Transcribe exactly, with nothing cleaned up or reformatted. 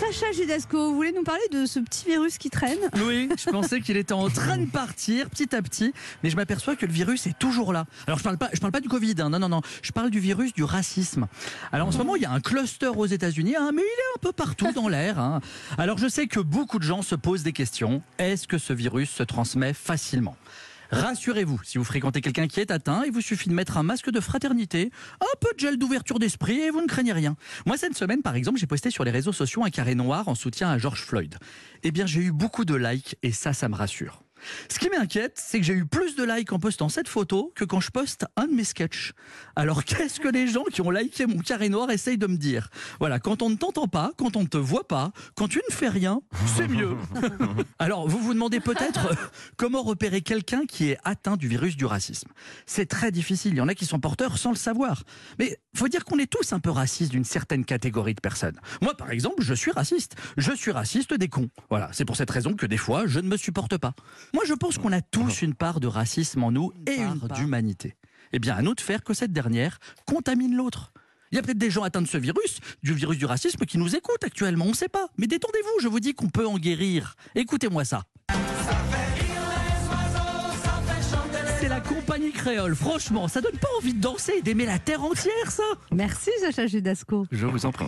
Sacha Judasco, vous voulez nous parler de ce petit virus qui traîne? Oui, je pensais qu'il était en train de partir petit à petit, mais je m'aperçois que le virus est toujours là. Alors je parle pas, je parle pas du Covid, hein, non, non, non, je parle du virus du racisme. Alors en ce moment, il y a un cluster aux États-Unis, hein, mais il est un peu partout dans l'air. Hein. Alors je sais que beaucoup de gens se posent des questions. Est-ce que ce virus se transmet facilement ? Rassurez-vous, si vous fréquentez quelqu'un qui est atteint, il vous suffit de mettre un masque de fraternité, un peu de gel d'ouverture d'esprit et vous ne craignez rien. Moi, cette semaine, par exemple, j'ai posté sur les réseaux sociaux un carré noir en soutien à George Floyd. Eh bien, j'ai eu beaucoup de likes et ça, ça me rassure. Ce qui m'inquiète, c'est que j'ai eu plus de likes en postant cette photo que quand je poste un de mes sketchs. Alors qu'est-ce que les gens qui ont liké mon carré noir essayent de me dire ? Voilà, quand on ne t'entend pas, quand on ne te voit pas, quand tu ne fais rien, c'est mieux. Alors vous vous demandez peut-être euh, comment repérer quelqu'un qui est atteint du virus du racisme. C'est très difficile, il y en a qui sont porteurs sans le savoir. Mais faut dire qu'on est tous un peu racistes d'une certaine catégorie de personnes. Moi par exemple, je suis raciste. Je suis raciste des cons. Voilà, c'est pour cette raison que des fois, je ne me supporte pas. Moi, je pense qu'on a tous une part de racisme en nous et une part d'humanité. Eh bien, à nous de faire que cette dernière contamine l'autre. Il y a peut-être des gens atteints de ce virus, du virus du racisme, qui nous écoutent actuellement, on ne sait pas. Mais détendez-vous, je vous dis qu'on peut en guérir. Écoutez-moi ça. C'est la compagnie créole. Franchement, ça donne pas envie de danser et d'aimer la terre entière, ça. Merci Sacha Judasco. Je vous en prie.